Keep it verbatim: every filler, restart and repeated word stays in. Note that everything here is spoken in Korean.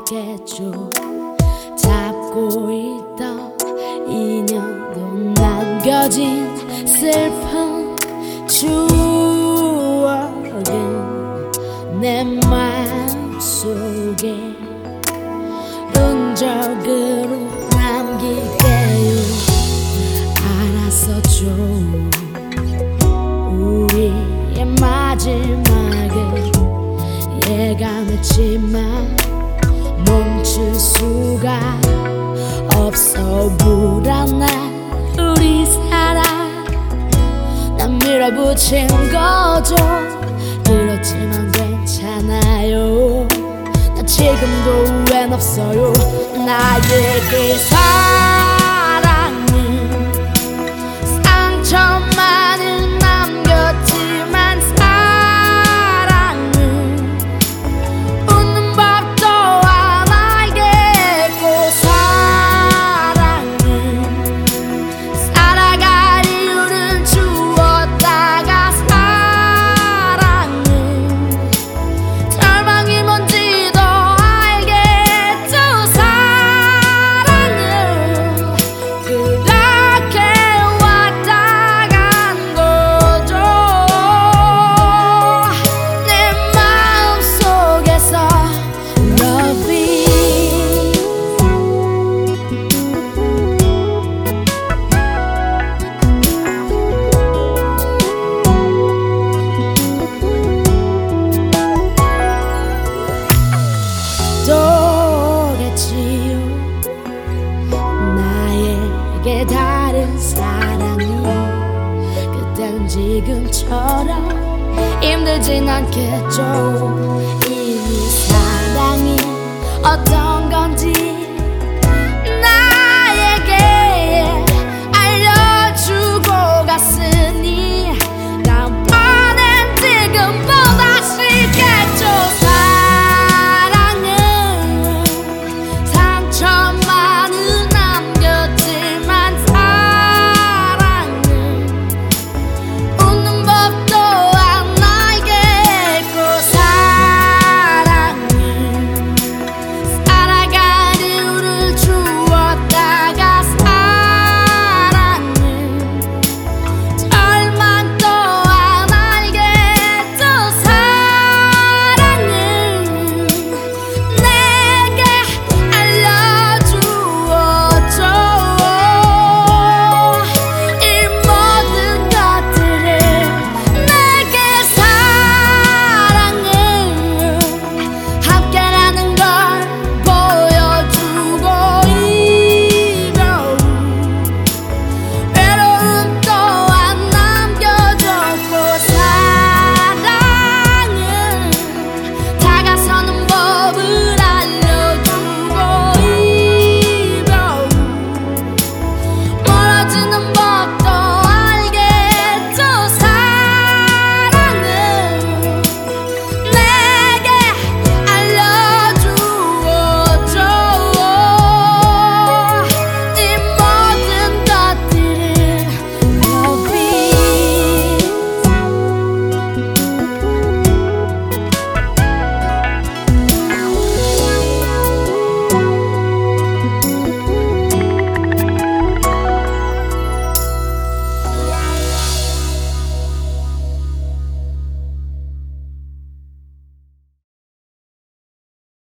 않겠죠. 잡고 있던 인연도 남겨진 슬픈 추억은 내 마음속에 흔적으로 남길게요. 알았어 좀 우리의 마지막을 예감했지만 멈출 수가 없어. 불안한 우리 사랑 난 밀어붙인 거죠. 그렇지만 괜찮아요. 나 지금도 후회는 없어요. 나의 그 사랑은 상처만을 남겼지만 사랑은 웃는 법도 안 알겠고 사랑은 살아갈 이유를 주었다가 사랑은 절망이 뭔지도 알겠죠. 사랑은 그렇게 왔다 간 거죠. 내 마음속에서 loving 또겠지요. 나에게 다른 사랑이 그땐 지금처럼 힘들진 않겠죠. 이미 사랑이 어떤